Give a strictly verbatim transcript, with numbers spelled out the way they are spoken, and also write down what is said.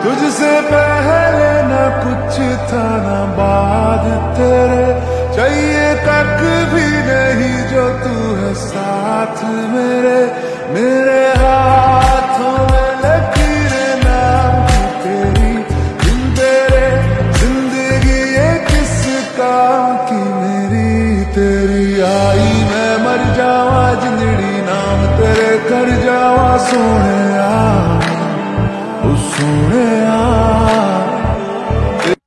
तुझसे पहले न कुछ था न बाद तेरे, चाहिए तक भी नहीं जो तू है साथ मेरे। मेरे हाथों में लकीरें नाम की तेरी, बिन तेरे जिंदगी ये किस काम की मेरी। तेरी आई मैं मर जावा जिंदड़ी नाम तेरे कर जावा सोने।